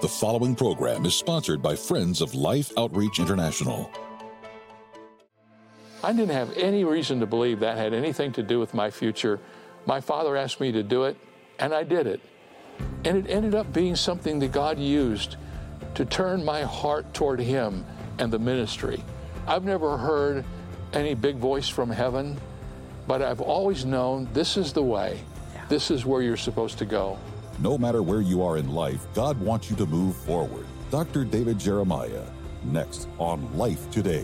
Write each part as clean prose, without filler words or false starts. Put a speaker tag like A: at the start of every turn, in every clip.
A: The following program is sponsored by Friends of Life Outreach International.
B: I didn't have any reason to believe that had anything to do with my future. My father asked me to do it, and I did it. And it ended up being something that God used to turn my heart toward Him and the ministry. I've never heard any big voice from heaven, but I've always known this is the way. This is where you're supposed to go.
A: No matter where you are in life, God wants you to move forward. Dr. David Jeremiah, next on Life Today.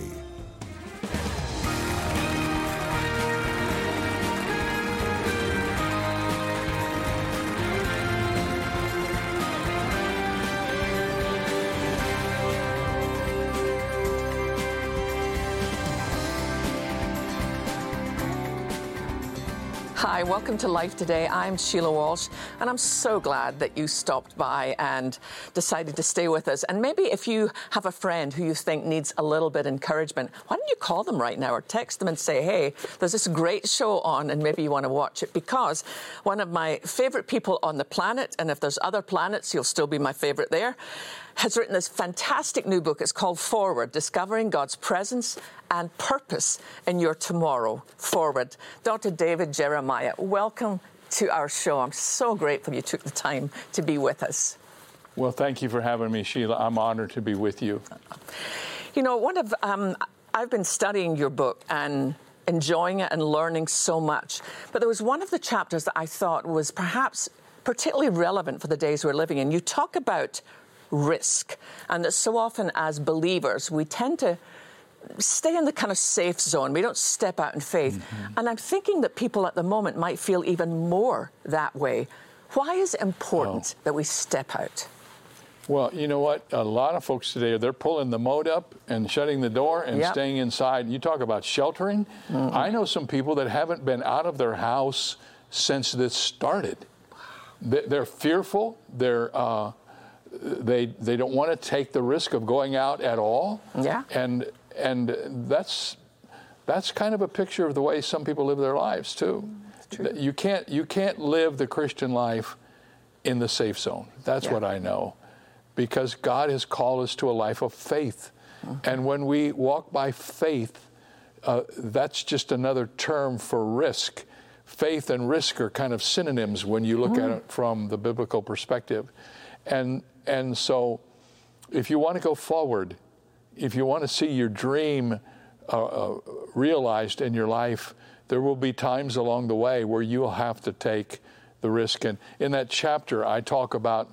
C: Hi, welcome to Life Today. I'm Sheila Walsh, and I'm so glad that you stopped by and decided to stay with us. And maybe if you have a friend who you think needs a little bit of encouragement, why don't you call them right now or text them and say, hey, there's this great show on and maybe you want to watch it, because one of my favorite people on the planet, and if there's other planets, you'll still be my favorite there, has written this fantastic new book. It's called Forward, Discovering God's Presence and Purpose in Your Tomorrow. Forward. Dr. David Jeremiah, welcome to our show. I'm so grateful you took the time to be with us.
B: Well, thank you for having me, Sheila. I'm honored to be with you.
C: You know, I've been studying your book and enjoying it and learning so much. But there was one of the chapters that I thought was perhaps particularly relevant for the days we're living in. You talk about risk, and that so often as believers we tend to stay in the kind of safe zone. We don't step out in faith. Mm-hmm. And I'm thinking that people at the moment might feel even more that way. Why is it important that we step out?
B: Well, you know what? A lot of folks today, they're pulling the moat up and shutting the door and staying inside. You talk about sheltering. Mm-hmm. I know some people that haven't been out of their house since this started. They're fearful. They don't want to take the risk of going out at all. Yeah. And that's kind of a picture of the way some people live their lives too. True. You can't live the Christian life in the safe zone. That's what I know. Because God has called us to a life of faith. Mm-hmm. And when we walk by faith, that's just another term for risk. Faith and risk are kind of synonyms when you look at it from the biblical perspective. And so if you want to go forward, if you want to see your dream realized in your life, there will be times along the way where you'll have to take the risk. And in that chapter, I talk about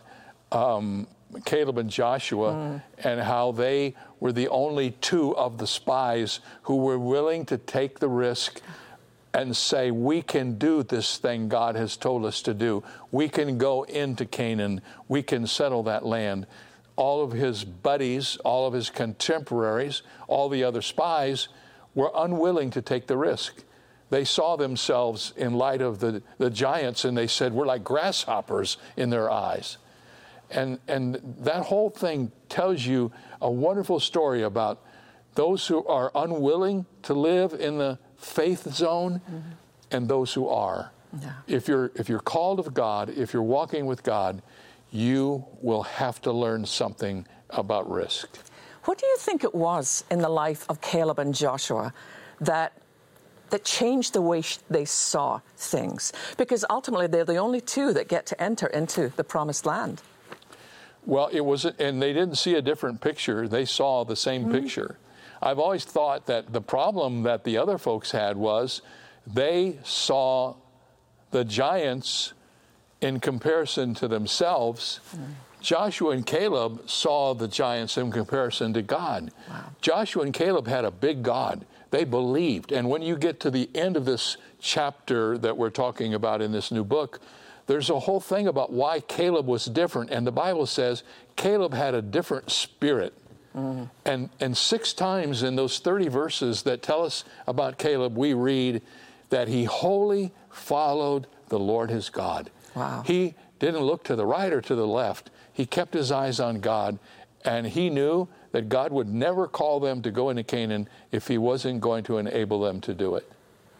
B: Caleb and Joshua and how they were the only two of the spies who were willing to take the risk and say, we can do this thing God has told us to do. We can go into Canaan. We can settle that land. All of his buddies, all of his contemporaries, all the other spies were unwilling to take the risk. They saw themselves in light of the giants, and they said, we're like grasshoppers in their eyes. And that whole thing tells you a wonderful story about those who are unwilling to live in the faith zone and those who are. Yeah. If you're called of God, if you're walking with God, you will have to learn something about risk.
C: What do you think it was in the life of Caleb and Joshua that changed the way they saw things? Because ultimately they're the only two that get to enter into the promised land.
B: Well, and they didn't see a different picture. They saw the same picture. I've always thought that the problem that the other folks had was they saw the giants in comparison to themselves. Joshua and Caleb saw the giants in comparison to God. Wow. Joshua and Caleb had a big God. They believed. And when you get to the end of this chapter that we're talking about in this new book, there's a whole thing about why Caleb was different. And the Bible says Caleb had a different spirit. Mm-hmm. And 6 times in those 30 verses that tell us about Caleb, we read that he wholly followed the Lord his God. Wow. He didn't look to the right or to the left. He kept his eyes on God, and he knew that God would never call them to go into Canaan if he wasn't going to enable them to do it.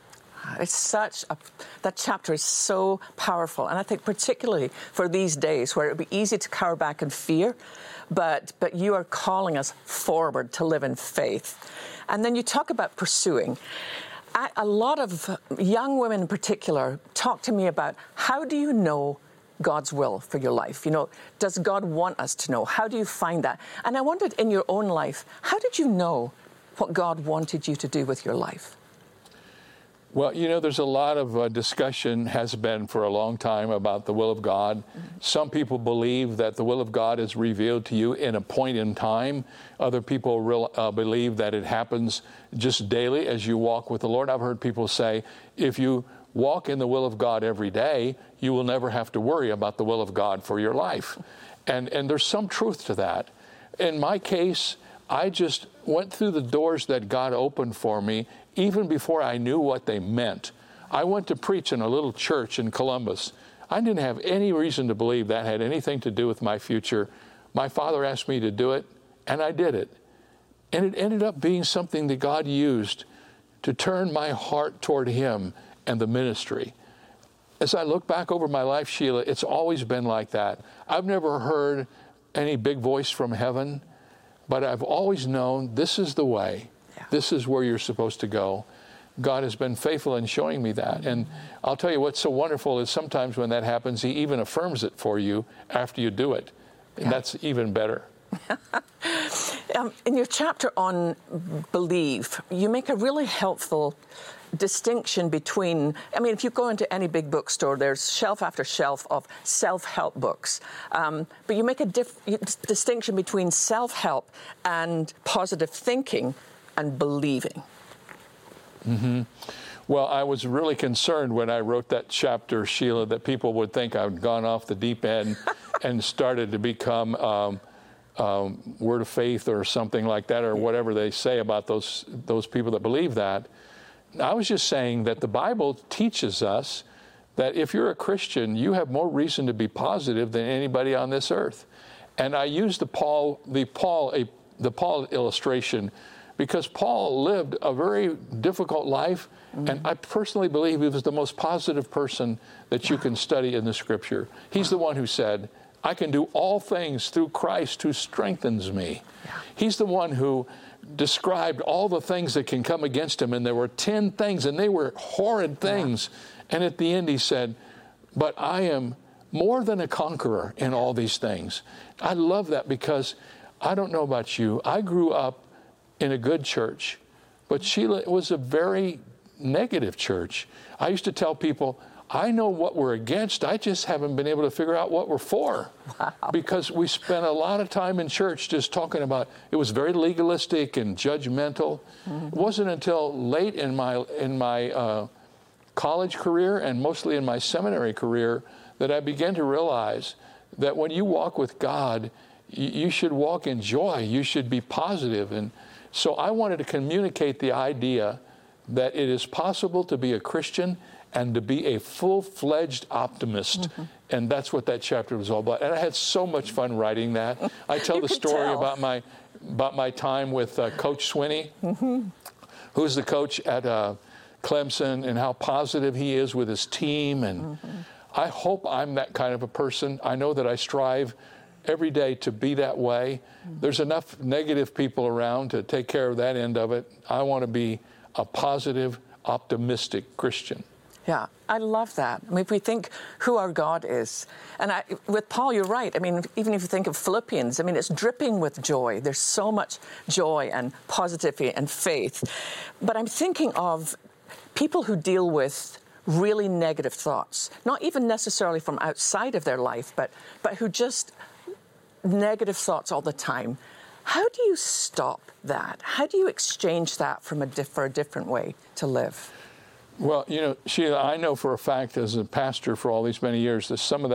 C: That chapter is so powerful. And I think particularly for these days where it would be easy to cower back in fear, but you are calling us forward to live in faith. And then you talk about pursuing. A lot of young women in particular talk to me about, how do you know God's will for your life? Does God want us to know? How do you find that? And I wondered, in your own life, how did you know what God wanted you to do with your life?
B: Well, there's a lot of discussion has been for a long time about the will of God. Mm-hmm. Some people believe that the will of God is revealed to you in a point in time. Other people believe that it happens just daily as you walk with the Lord. I've heard people say, if you walk in the will of God every day, you will never have to worry about the will of God for your life. And there's some truth to that. In my case, I just went through the doors that God opened for me even before I knew what they meant. I went to preach in a little church in Columbus. I didn't have any reason to believe that had anything to do with my future. My father asked me to do it, and I did it. And it ended up being something that God used to turn my heart toward Him and the ministry. As I look back over my life, Sheila, it's always been like that. I've never heard any big voice from heaven, but I've always known this is the way. Yeah. This is where you're supposed to go. God has been faithful in showing me that. And I'll tell you what's so wonderful is sometimes when that happens, He even affirms it for you after you do it. And that's even better.
C: In your chapter on believe, you make a really helpful distinction between, if you go into any big bookstore, there's shelf after shelf of self-help books. But you make a distinction between self-help and positive thinking and believing.
B: Mm-hmm. Well, I was really concerned when I wrote that chapter, Sheila, that people would think I'd gone off the deep end and started to become Word of Faith or something like that, or whatever they say about those people that believe that. I was just saying that the Bible teaches us that if you're a Christian, you have more reason to be positive than anybody on this earth. And I used the Paul illustration because Paul lived a very difficult life, and I personally believe he was the most positive person that you can study in the Scripture. He's the one who said, I can do all things through Christ who strengthens me. Yeah. He's the one who described all the things that can come against him, and there were 10 things, and they were horrid things. Yeah. And at the end he said, but I am more than a conqueror in all these things. I love that because I don't know about you. I grew up in a good church, but Sheila, it was a very negative church. I used to tell people, I know what we're against. I just haven't been able to figure out what we're for. Wow. Because we spent a lot of time in church just talking about, it was very legalistic and judgmental. Mm-hmm. It wasn't until late in my college career and mostly in my seminary career that I began to realize that when you walk with God, you should walk in joy. You should be positive. And so I wanted to communicate the idea that it is possible to be a Christian and to be a full-fledged optimist. Mm-hmm. And that's what that chapter was all about. And I had so much fun writing that. I tell the story about my time with Coach Swinney, mm-hmm. who's the coach at Clemson, and how positive he is with his team. And mm-hmm. I hope I'm that kind of a person. I know that I strive every day to be that way. Mm-hmm. There's enough negative people around to take care of that end of it. I want to be a positive, optimistic Christian.
C: Yeah, I love that. If we think who our God is, and with Paul, you're right. Even if you think of Philippians, it's dripping with joy. There's so much joy and positivity and faith. But I'm thinking of people who deal with really negative thoughts, not even necessarily from outside of their life, but who just negative thoughts all the time. How do you stop that? How do you exchange that for a different way to live?
B: Well, Sheila, I know for a fact as a pastor for all these many years that some of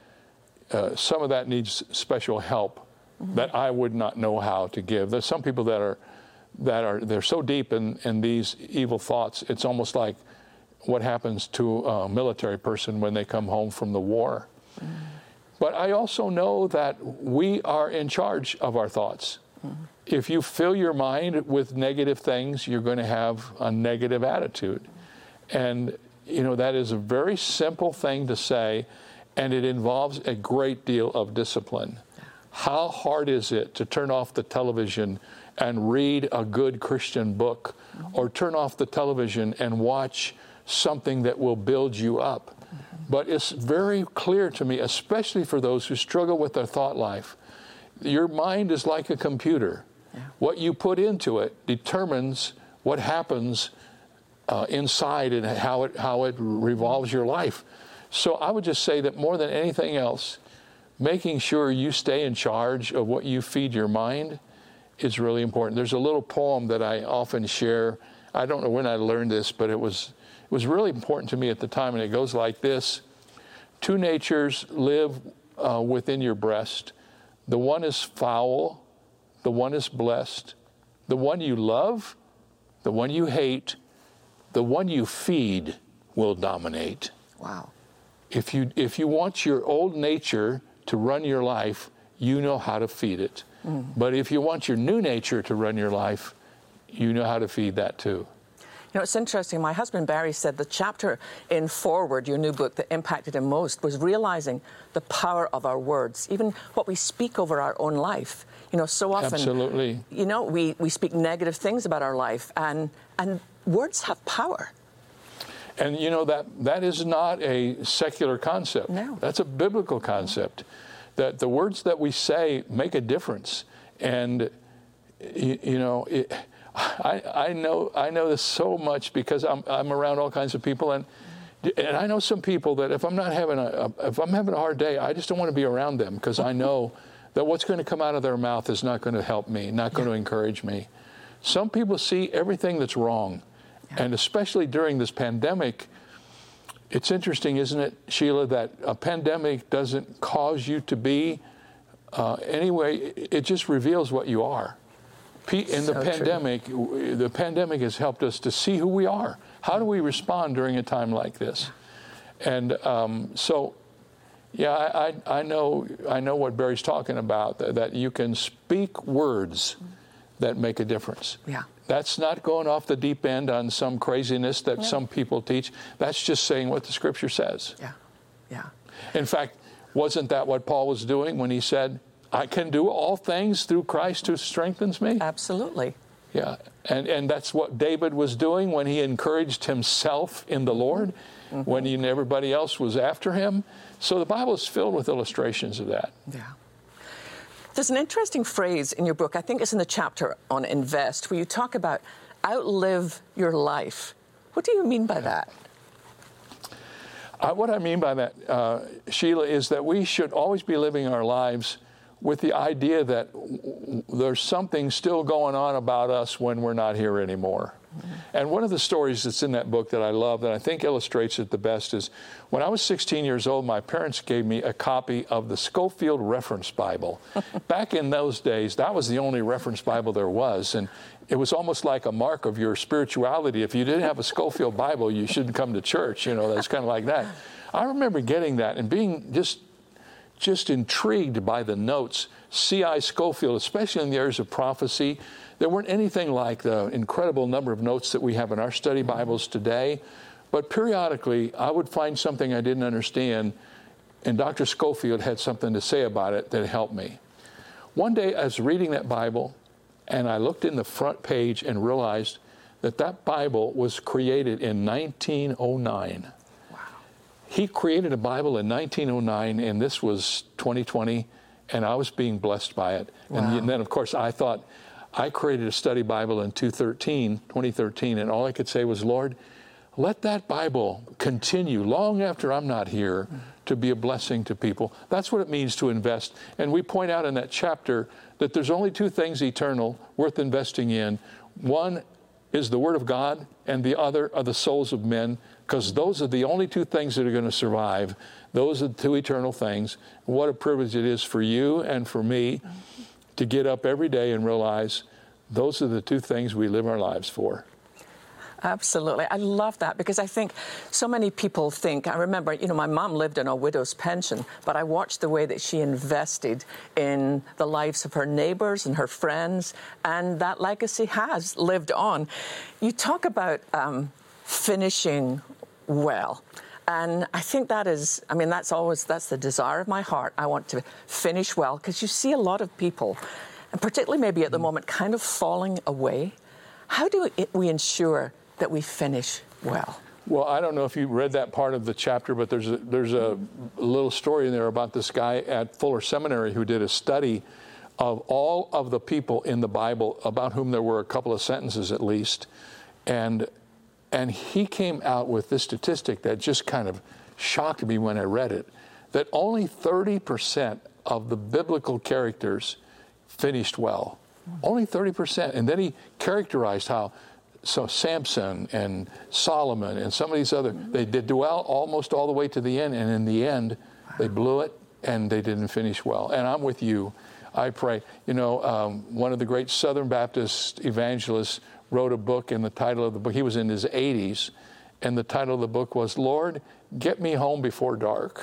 B: that needs special help mm-hmm. that I would not know how to give. There's some people that are they're so deep in these evil thoughts. It's almost like what happens to a military person when they come home from the war. Mm-hmm. But I also know that we are in charge of our thoughts. Mm-hmm. If you fill your mind with negative things, you're going to have a negative attitude. And, that is a very simple thing to say, and it involves a great deal of discipline. How hard is it to turn off the television and read a good Christian book, or turn off the television and watch something that will build you up? But it's very clear to me, especially for those who struggle with their thought life, your mind is like a computer. Yeah. What you put into it determines what happens inside and how it revolves your life. So I would just say that more than anything else, making sure you stay in charge of what you feed your mind is really important. There's a little poem that I often share. I don't know when I learned this, but it was really important to me at the time, and it goes like this. 2 natures live within your breast. The one is foul, the one is blessed. The one you love, the one you hate, the one you feed will dominate.
C: Wow.
B: If you want your old nature to run your life, you know how to feed it. But if you want your new nature to run your life, you know how to feed that too.
C: It's interesting. My husband, Barry, said the chapter in Forward, your new book, that impacted him most was realizing the power of our words, even what we speak over our own life. So often,
B: absolutely,
C: we speak negative things about our life, and words have power.
B: And that is not a secular concept.
C: No.
B: That's a biblical concept. That the words that we say make a difference. And I know this so much because I'm around all kinds of people, and I know some people that if I'm having a hard day, I just don't want to be around them, because I know that what's going to come out of their mouth is not going to help me, not going to encourage me. Some people see everything that's wrong. And especially during this pandemic, it's interesting, isn't it, Sheila, that a pandemic doesn't cause you to be anyway. It just reveals what you are. In the pandemic, the pandemic has helped us to see who we are. How do we respond during a time like this? And I know what Barry's talking about, that you can speak words that make a difference.
C: Yeah.
B: That's not going off the deep end on some craziness that some people teach. That's just saying what the Scripture says.
C: Yeah, yeah.
B: In fact, wasn't that what Paul was doing when he said, I can do all things through Christ who strengthens me?
C: Absolutely.
B: Yeah, and that's what David was doing when he encouraged himself in the Lord, when everybody else was after him. So the Bible is filled with illustrations of that.
C: Yeah. There's an interesting phrase in your book, I think it's in the chapter on invest, where you talk about outlive your life. What do you mean by that?
B: What I mean by that, Sheila, is that we should always be living our lives with the idea that there's something still going on about us when we're not here anymore. And one of the stories that's in that book that I love, that I think illustrates it the best, is when I was 16 years old, my parents gave me a copy of the Scofield Reference Bible. Back in those days, that was the only reference Bible there was, and it was almost like a mark of your spirituality. If you didn't have a Scofield Bible, you shouldn't come to church. That's kind of like that. I remember getting that and being just intrigued by the notes. C.I. Scofield, especially in the areas of prophecy, there weren't anything like the incredible number of notes that we have in our study Bibles today. But periodically, I would find something I didn't understand, and Dr. Scofield had something to say about it that helped me. One day, I was reading that Bible, and I looked in the front page and realized that Bible was created in 1909. He created a Bible in 1909, and this was 2020, and I was being blessed by it. Wow. And then, of course, I thought, I created a study Bible in 2013, and all I could say was, Lord, let that Bible continue long after I'm not here to be a blessing to people. That's what it means to invest. And we point out in that chapter that there's only 2 things eternal worth investing in. One is the Word of God, and the other are the souls of men, because those are the only 2 things that are going to survive. Those are the 2 eternal things. What a privilege it is for you and for me to get up every day and realize those are the 2 things we live our lives for.
C: Absolutely. I love that, because I think so many people think, I remember, my mom lived on a widow's pension, but I watched the way that she invested in the lives of her neighbors and her friends, and that legacy has lived on. You talk about finishing well. And I think that's the desire of my heart. I want to finish well, because you see a lot of people, and particularly maybe at the moment, kind of falling away. How do we ensure that we finish well?
B: Well, I don't know if you read that part of the chapter, but there's a little story in there about this guy at Fuller Seminary who did a study of all of the people in the Bible, about whom there were a couple of sentences at least, and he came out with this statistic that just kind of shocked me when I read it, that only 30% of the biblical characters finished well. Only 30%. And then he characterized how Samson and Solomon and some of these other, they did well almost all the way to the end, and in the end, they blew it and they didn't finish well. And I'm with you. I pray. One of the great Southern Baptist evangelists wrote a book, and the title of the book, he was in his 80s, and the title of the book was, Lord, Get Me Home Before Dark.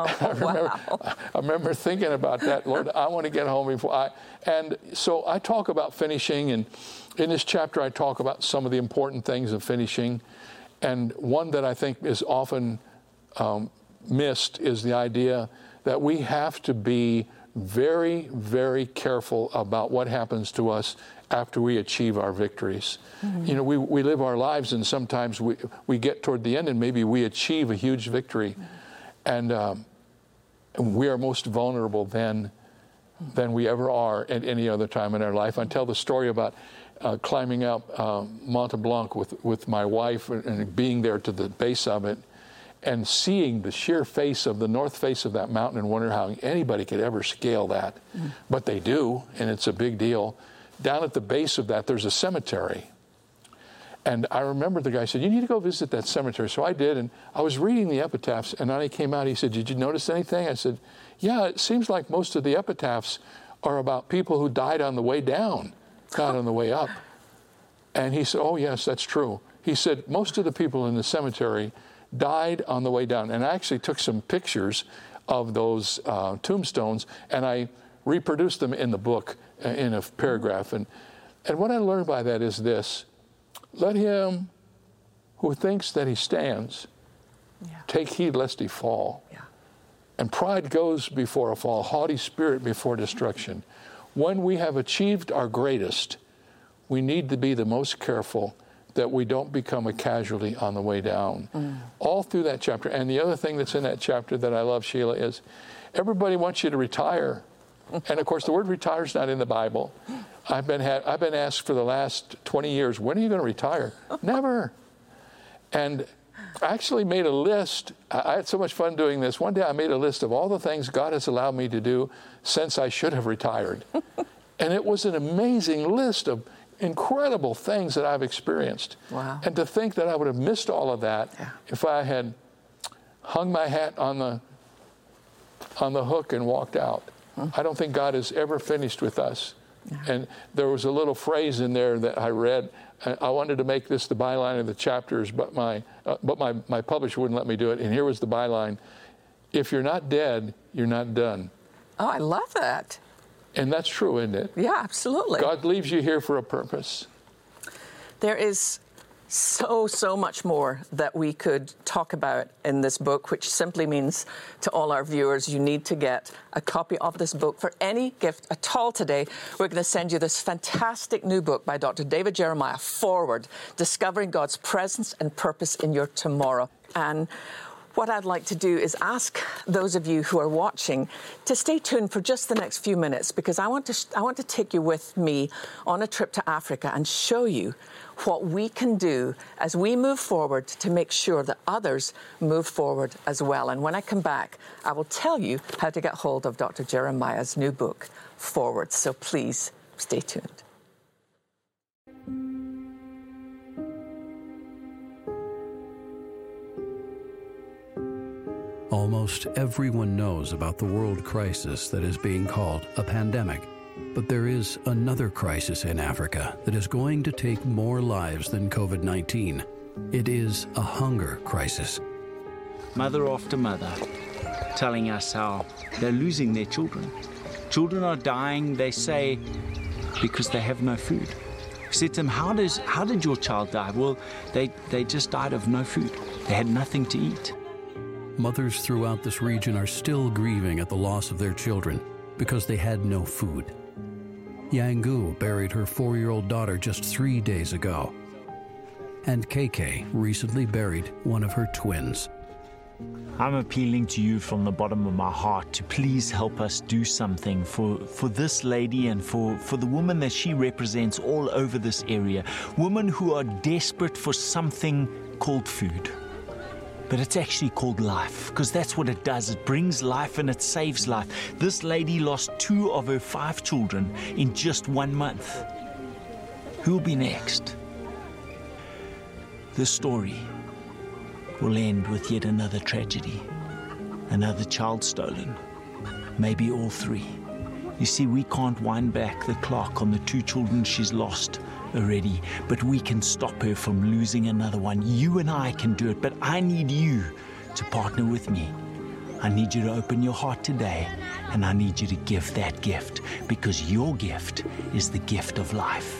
B: I remember thinking about that. Lord, I want to get home before and so I talk about finishing, and in this chapter I talk about some of the important things of finishing, and one that I think is often missed is the idea that we have to be very, very careful about what happens to us after we achieve our victories. Mm-hmm. We live our lives, and sometimes we get toward the end and maybe we achieve a huge victory. Mm-hmm. And we are most vulnerable then than we ever are at any other time in our life. I tell the story about climbing up Mont Blanc with my wife and being there to the base of it and seeing the sheer face of the north face of that mountain and wonder how anybody could ever scale that. Mm. But they do, and it's a big deal. Down at the base of that, there's a cemetery. And I remember the guy said, you need to go visit that cemetery. So I did, and I was reading the epitaphs, and then he came out, he said, did you notice anything? I said, yeah, it seems like most of the epitaphs are about people who died on the way down, not on the way up. And he said, oh, yes, that's true. He said, most of the people in the cemetery died on the way down. And I actually took some pictures of those tombstones, and I reproduced them in the book in a paragraph. And what I learned by that is this: let him who thinks that he stands take heed lest he fall. Yeah. And pride goes before a fall, haughty spirit before destruction. When we have achieved our greatest, we need to be the most careful that we don't become a casualty on the way down. Mm. All through that chapter. And the other thing that's in that chapter that I love, Sheila, is everybody wants you to retire. And of course, the word retire is not in the Bible. I've been asked for the last 20 years, when are you going to retire? Never. And I actually made a list. I had so much fun doing this. One day I made a list of all the things God has allowed me to do since I should have retired. And it was an amazing list of incredible things that I've experienced. Wow. And to think that I would have missed all of that if I had hung my hat on the hook and walked out. I don't think God is ever finished with us. Yeah. And there was a little phrase in there that I read. I wanted to make this the byline of the chapters, but my publisher wouldn't let me do it. And here was the byline: if you're not dead, you're not done. Oh, I love that. And that's true, isn't it? Yeah, absolutely. God leaves you here for a purpose. There is so much more that we could talk about in this book, which simply means to all our viewers, you need to get a copy of this book. For any gift at all today, we're going to send you this fantastic new book by Dr. David Jeremiah, Forward, Discovering God's Presence and Purpose in Your Tomorrow. And what I'd like to do is ask those of you who are watching to stay tuned for just the next few minutes, because I want to take you with me on a trip to Africa and show you what we can do as we move forward to make sure that others move forward as well. And when I come back, I will tell you how to get hold of Dr. Jeremiah's new book, Forward. So please stay tuned.
D: Almost everyone knows about the world crisis that is being called a pandemic. But there is another crisis in Africa that is going to take more lives than COVID-19. It is a hunger crisis.
E: Mother after mother telling us how they're losing their children. Children are dying, they say, because they have no food. said to them, how did your child die? Well, they just died of no food. They had nothing to eat.
D: Mothers throughout this region are still grieving at the loss of their children because they had no food. Yangu buried her 4-year-old daughter just 3 days ago. And KK recently buried one of her twins.
E: I'm appealing to you from the bottom of my heart to please help us do something for this lady and for the woman that she represents all over this area. Women who are desperate for something called food. But it's actually called life, because that's what it does. It brings life and it saves life. This lady lost 2 of her 5 children in just 1 month. Who'll be next? This story will end with yet another tragedy. Another child stolen. Maybe all 3. You see, we can't wind back the clock on the 2 children she's lost already, but we can stop her from losing another one. You and I can do it, but I need you to partner with me. I need you to open your heart today, and I need you to give that gift, because your gift is the gift of life.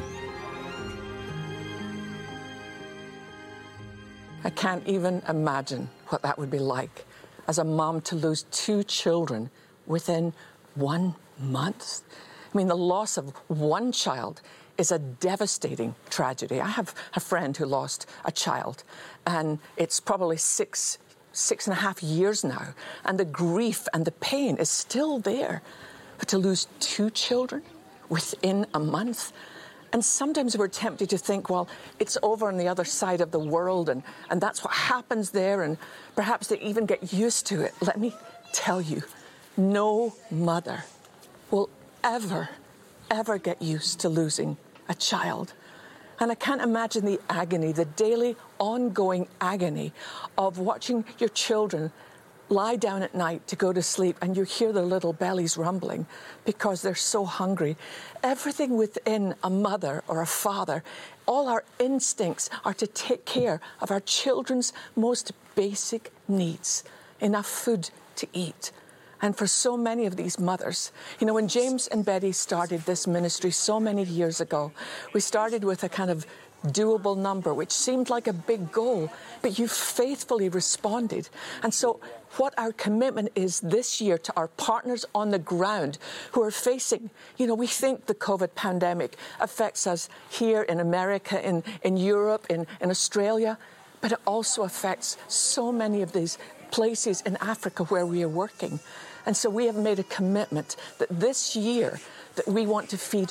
C: I can't even imagine what that would be like as a mom to lose 2 children within 1 month. I mean, the loss of one child is a devastating tragedy. I have a friend who lost a child, and it's probably 6.5 years now, and the grief and the pain is still there. But to lose 2 children within a month, and sometimes we're tempted to think, well, it's over on the other side of the world, and that's what happens there, and perhaps they even get used to it. Let me tell you, no mother will ever get used to losing a child. And I can't imagine the agony, the daily ongoing agony of watching your children lie down at night to go to sleep and you hear their little bellies rumbling because they're so hungry. Everything within a mother or a father, all our instincts are to take care of our children's most basic needs, enough food to eat. And for so many of these mothers, you know, when James and Betty started this ministry so many years ago, we started with a kind of doable number, which seemed like a big goal, but you faithfully responded. And so what our commitment is this year to our partners on the ground who are facing, you know, we think the COVID pandemic affects us here in America, in Europe, in Australia, but it also affects so many of these places in Africa where we are working. And so we have made a commitment that this year that we want to feed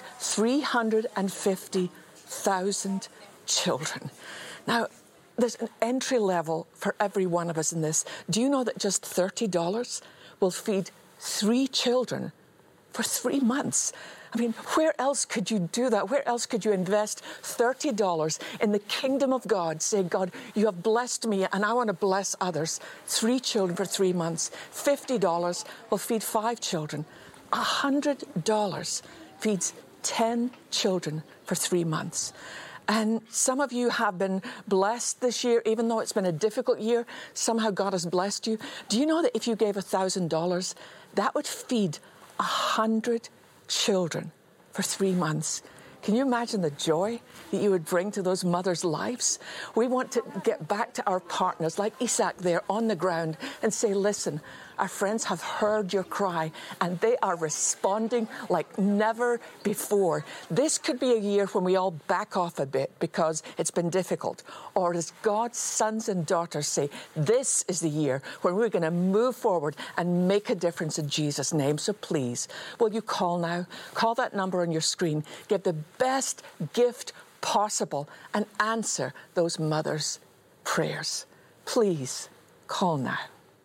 C: 350,000 children. Now, there's an entry level for every one of us in this. Do you know that just $30 will feed 3 children for 3 months? I mean, where else could you do that? Where else could you invest $30 in the kingdom of God? Say, God, you have blessed me and I want to bless others. 3 children for 3 months. $50 will feed 5 children. $100 feeds 10 children for 3 months. And some of you have been blessed this year, even though it's been a difficult year. Somehow God has blessed you. Do you know that if you gave $1,000, that would feed 100 children for 3 months? Can you imagine the joy that you would bring to those mothers' lives? We want to get back to our partners like Isaac there on the ground and say, listen, our friends have heard your cry and they are responding like never before. This could be a year when we all back off a bit because it's been difficult. Or as God's sons and daughters say, this is the year when we're going to move forward and make a difference in Jesus' name. So please, will you call now? Call that number on your screen. Give the best gift possible and answer those mothers' prayers. Please call now.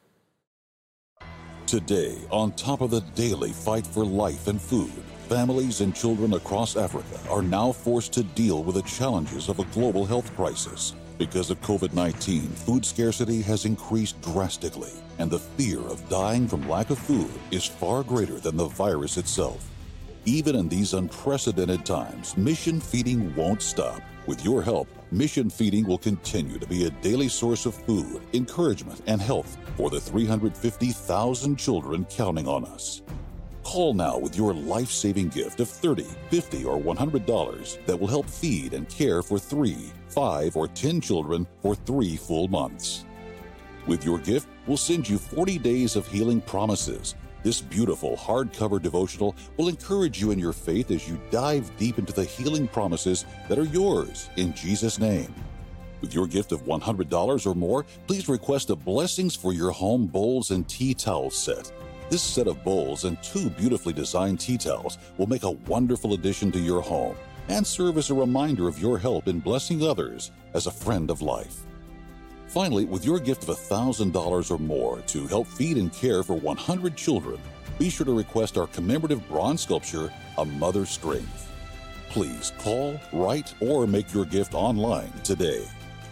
A: Today, on top of the daily fight for life and food, families and children across Africa are now forced to deal with the challenges of a global health crisis. Because of COVID-19, food scarcity has increased drastically, and the fear of dying from lack of food is far greater than the virus itself. Even in these unprecedented times, Mission Feeding won't stop. With your help, Mission Feeding will continue to be a daily source of food, encouragement, and health for the 350,000 children counting on us. Call now with your life-saving gift of $30, $50, or $100 that will help feed and care for 3, 5, or 10 children for 3 full months. With your gift, we'll send you 40 Days of Healing Promises. This beautiful hardcover devotional will encourage you in your faith as you dive deep into the healing promises that are yours in Jesus' name. With your gift of $100 or more, please request a Blessings for Your Home Bowls and Tea Towels set. This set of bowls and 2 beautifully designed tea towels will make a wonderful addition to your home and serve as a reminder of your help in blessing others as a friend of life. Finally, with your gift of $1,000 or more to help feed and care for 100 children, be sure to request our commemorative bronze sculpture, A Mother's Strength. Please call, write, or make your gift online today.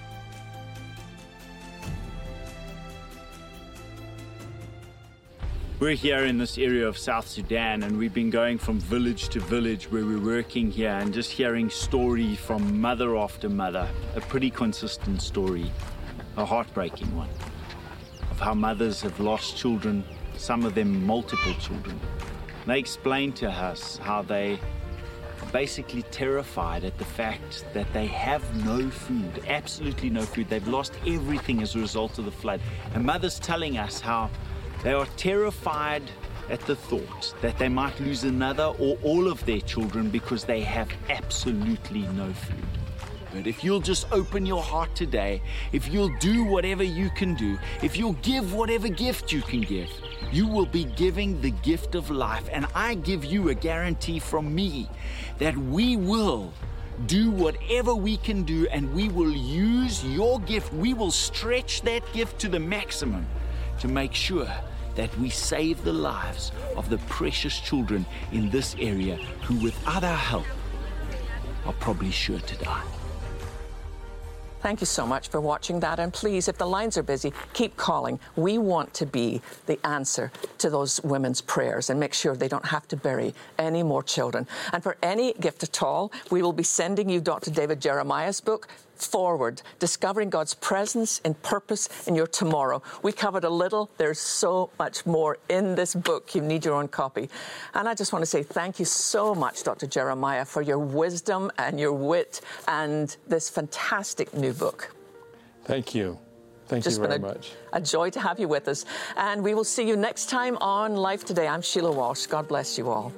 E: We're here in this area of South Sudan, and we've been going from village to village where we're working here and just hearing story from mother after mother, a pretty consistent story, a heartbreaking one, of how mothers have lost children, some of them multiple children. They explained to us how they are basically terrified at the fact that they have no food, absolutely no food. They've lost everything as a result of the flood. And mothers telling us how they are terrified at the thought that they might lose another or all of their children because they have absolutely no food. But if you'll just open your heart today, if you'll do whatever you can do, if you'll give whatever gift you can give, you will be giving the gift of life. And I give you a guarantee from me that we will do whatever we can do, and we will use your gift. We will stretch that gift to the maximum to make sure that we save the lives of the precious children in this area who, without our help, are probably sure to die.
C: Thank you so much for watching that. And please, if the lines are busy, keep calling. We want to be the answer to those women's prayers and make sure they don't have to bury any more children. And for any gift at all, we will be sending you Dr. David Jeremiah's book, Forward, Discovering God's Presence and Purpose in Your Tomorrow. We covered a little. There's so much more in this book. You need your own copy. And I just want to say thank you so much, Dr. Jeremiah, for your wisdom and your wit and this fantastic new book.
B: Thank you. Thank you very much.
C: A joy to have you with us. And we will see you next time on Life Today. I'm Sheila Walsh. God bless you all.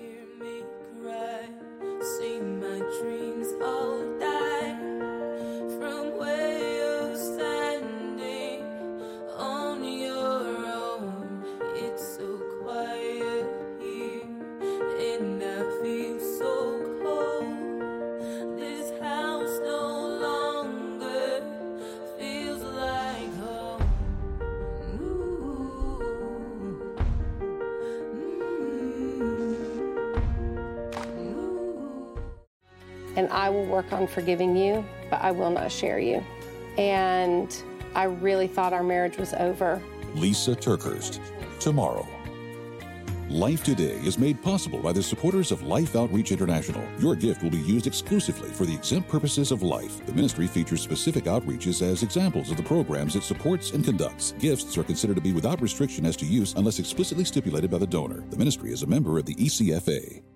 F: And I will work on forgiving you, but I will not share you. And I really thought our marriage was over.
A: Lisa TerKeurst, tomorrow. Life Today is made possible by the supporters of Life Outreach International. Your gift will be used exclusively for the exempt purposes of life. The ministry features specific outreaches as examples of the programs it supports and conducts. Gifts are considered to be without restriction as to use unless explicitly stipulated by the donor. The ministry is a member of the ECFA.